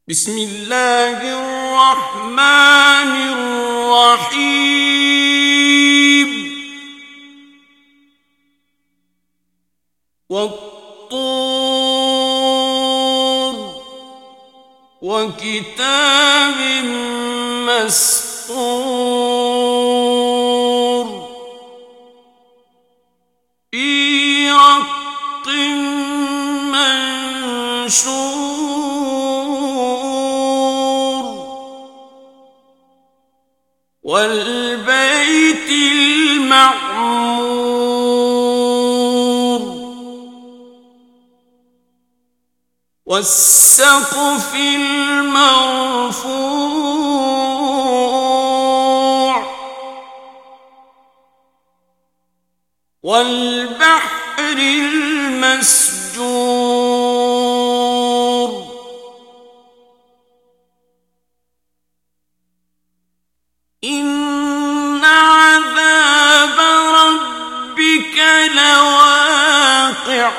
بسم الله الرحمن الرحيم والطور وكتاب مسطور في رق منشور والبيت المعمور والسقف المرفوع والبحر المسجور إن عذاب ربك لواقع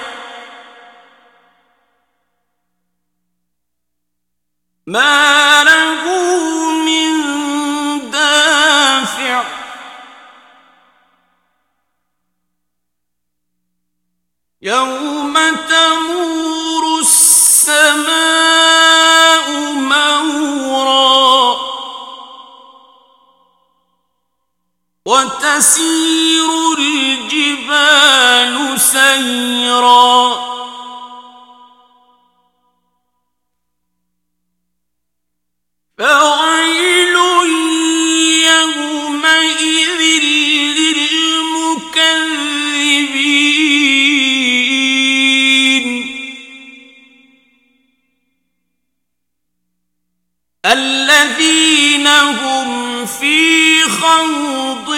ما له من دافع يوم تمور السماء مورا وتسير الجبال سيرا فويل يومئذ للمكذبين الذين هم في خوض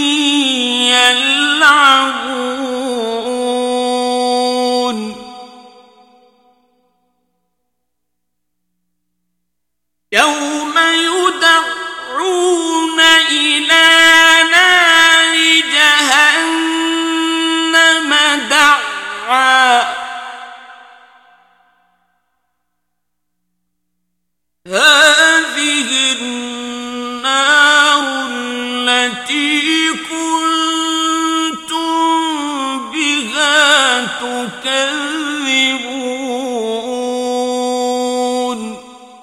يلعبون يوم يدعون إلى نار جهنم دعا هذه النار التي كنتم بها تكذبون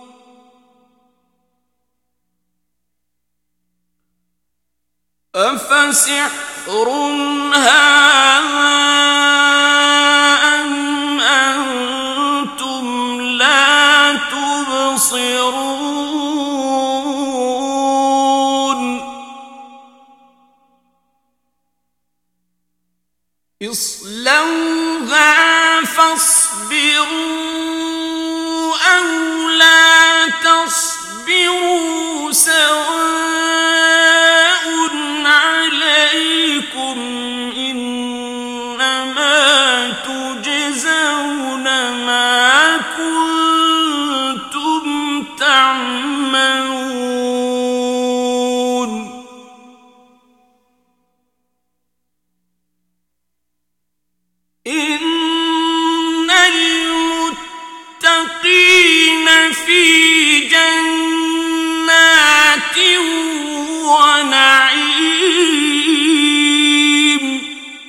أفسحر هذا أم أنتم لا تبصرون اصلوها فاصبروا أو لا تصبروا سواء عليكم إنما تجزون ما كنتم تعملون إن المتقين في جنات ونعيم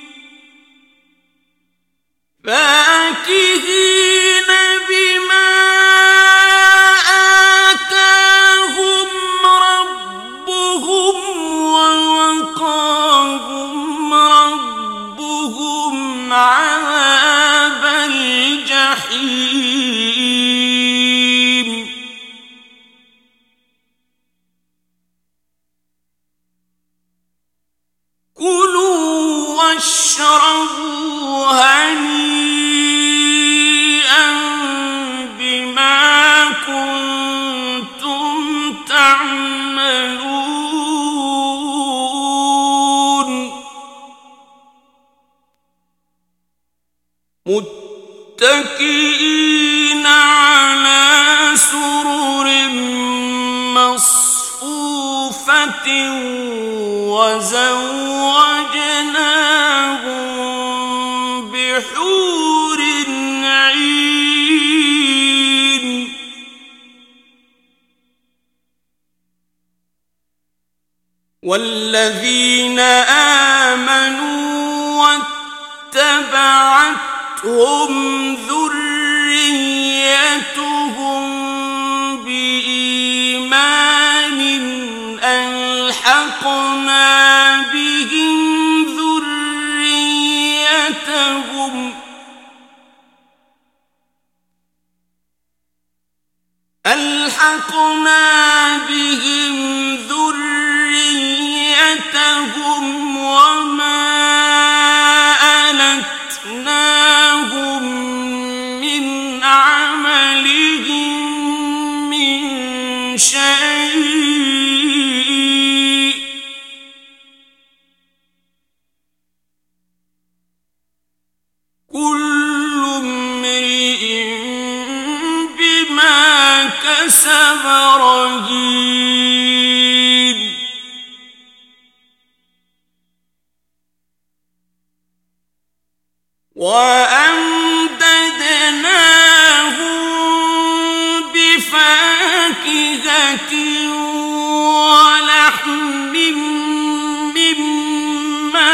فاكهين بما آتاهم ربهم ووقاهم ربهم عذاب الجحيم كلوا واشربوا هنيئا بما كنتم تعملون متكئين على سرر مصفوفة وزوجناهم بحور عين والذين آمنوا واتبعتهم ذريتهم بإيمان ألحقنا بهم ذريتهم وما ألتناهم من عملهم من شيء كل امرئ بما كسب رهين وأمددناهم بفاكهة ولحم مما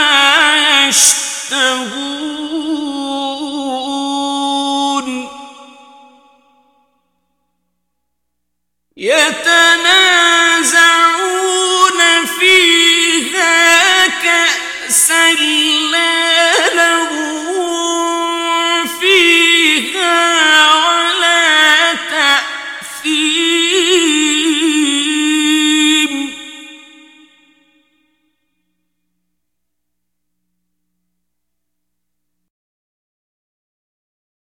يشتهون